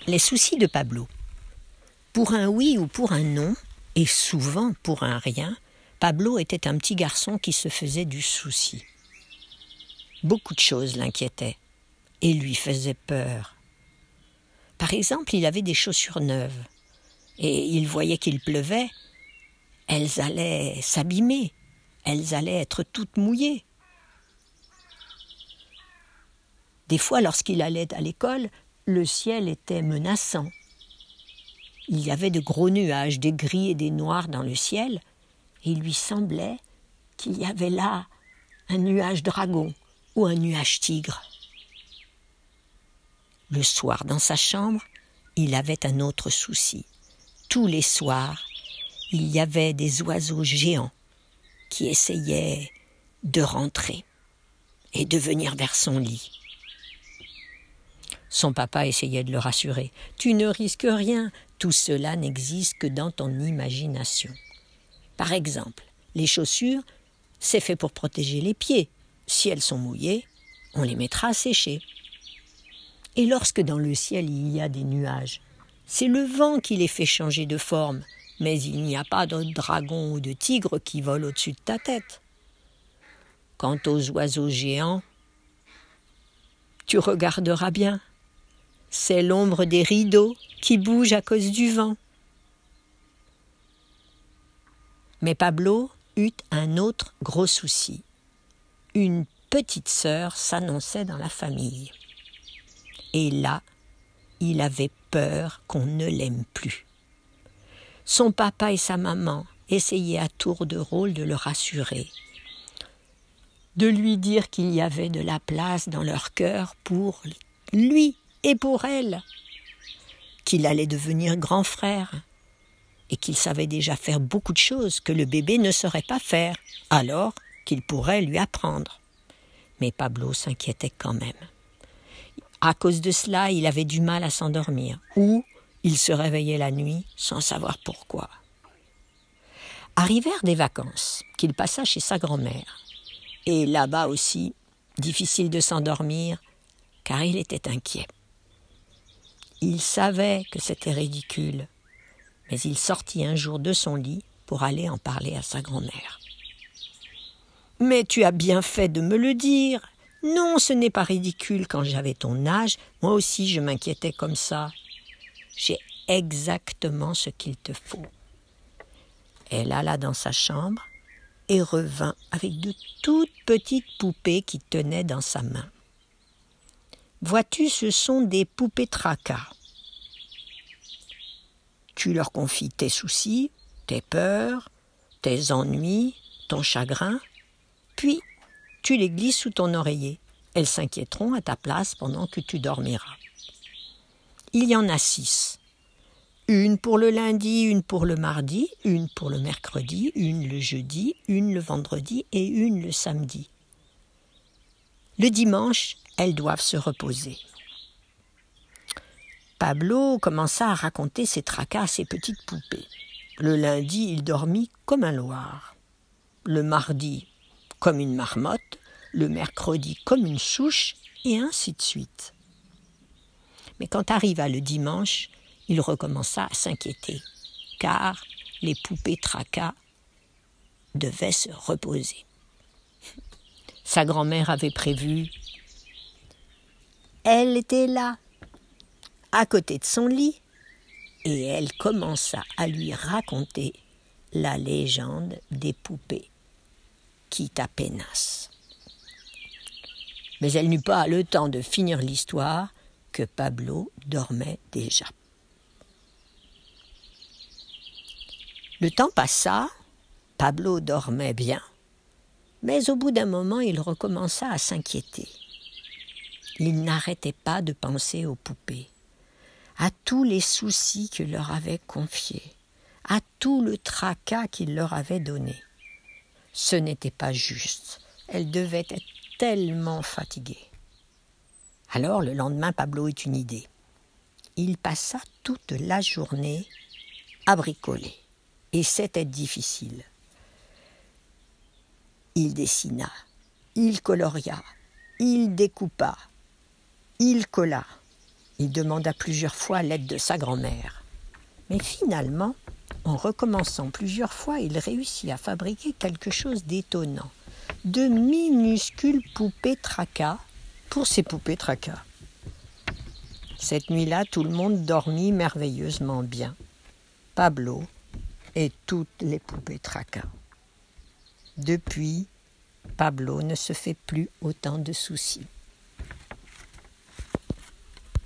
Les soucis de Pablo. Pour un oui ou pour un non, et souvent pour un rien, Pablo était un petit garçon qui se faisait du souci. Beaucoup de choses l'inquiétaient et lui faisaient peur. Par exemple, il avait des chaussures neuves et il voyait qu'il pleuvait. Elles allaient s'abîmer, elles allaient être toutes mouillées. Des fois, lorsqu'il allait à l'école, le ciel était menaçant. Il y avait de gros nuages, des gris et des noirs dans le ciel, et il lui semblait qu'il y avait là un nuage dragon ou un nuage tigre. Le soir, dans sa chambre, il avait un autre souci. Tous les soirs, il y avait des oiseaux géants qui essayaient de rentrer et de venir vers son lit. Son papa essayait de le rassurer. « Tu ne risques rien, tout cela n'existe que dans ton imagination. » Par exemple, les chaussures, c'est fait pour protéger les pieds. Si elles sont mouillées, on les mettra à sécher. Et lorsque dans le ciel il y a des nuages, c'est le vent qui les fait changer de forme, mais il n'y a pas de dragon ou de tigre qui vole au-dessus de ta tête. Quant aux oiseaux géants, tu regarderas bien. C'est l'ombre des rideaux qui bouge à cause du vent. Mais Pablo eut un autre gros souci. Une petite sœur s'annonçait dans la famille. Et là, il avait peur qu'on ne l'aime plus. Son papa et sa maman essayaient à tour de rôle de le rassurer, de lui dire qu'il y avait de la place dans leur cœur pour lui et pour elle, qu'il allait devenir grand frère et qu'il savait déjà faire beaucoup de choses que le bébé ne saurait pas faire, alors qu'il pourrait lui apprendre. Mais Pablo s'inquiétait quand même. À cause de cela, il avait du mal à s'endormir, ou il se réveillait la nuit sans savoir pourquoi. Arrivèrent des vacances qu'il passa chez sa grand-mère. Et là-bas aussi, difficile de s'endormir, car il était inquiet. Il savait que c'était ridicule, mais il sortit un jour de son lit pour aller en parler à sa grand-mère. « Mais tu as bien fait de me le dire. Non, ce n'est pas ridicule. Quand j'avais ton âge, moi aussi je m'inquiétais comme ça. J'ai exactement ce qu'il te faut. » Elle alla dans sa chambre et revint avec de toutes petites poupées qu'il tenait dans sa main. Vois-tu, ce sont des poupées tracas. Tu leur confies tes soucis, tes peurs, tes ennuis, ton chagrin, puis tu les glisses sous ton oreiller. Elles s'inquiéteront à ta place pendant que tu dormiras. Il y en a 6. Une pour le lundi, une pour le mardi, une pour le mercredi, une le jeudi, une le vendredi et une le samedi. Le dimanche, elles doivent se reposer. Pablo commença à raconter ses tracas à ses petites poupées. Le lundi, il dormit comme un loir. Le mardi, comme une marmotte. Le mercredi, comme une souche, et ainsi de suite. Mais quand arriva le dimanche, il recommença à s'inquiéter, car les poupées tracas devaient se reposer. Sa grand-mère avait prévu. Elle était là, à côté de son lit, et elle commença à lui raconter la légende des poupées qui tapenassent. Mais elle n'eut pas le temps de finir l'histoire que Pablo dormait déjà. Le temps passa, Pablo dormait bien, mais au bout d'un moment, il recommença à s'inquiéter. Il n'arrêtait pas de penser aux poupées, à tous les soucis qu'il leur avait confiés, à tout le tracas qu'il leur avait donné. Ce n'était pas juste, elles devaient être tellement fatiguées. Alors, le lendemain, Pablo eut une idée. Il passa toute la journée à bricoler. Et c'était difficile. Il dessina, il coloria, il découpa, il colla. Il demanda plusieurs fois l'aide de sa grand-mère. Mais finalement, en recommençant plusieurs fois, il réussit à fabriquer quelque chose d'étonnant. De minuscules poupées tracas pour ses poupées tracas. Cette nuit-là, tout le monde dormit merveilleusement bien. Pablo et toutes les poupées tracas. Depuis, Pablo ne se fait plus autant de soucis.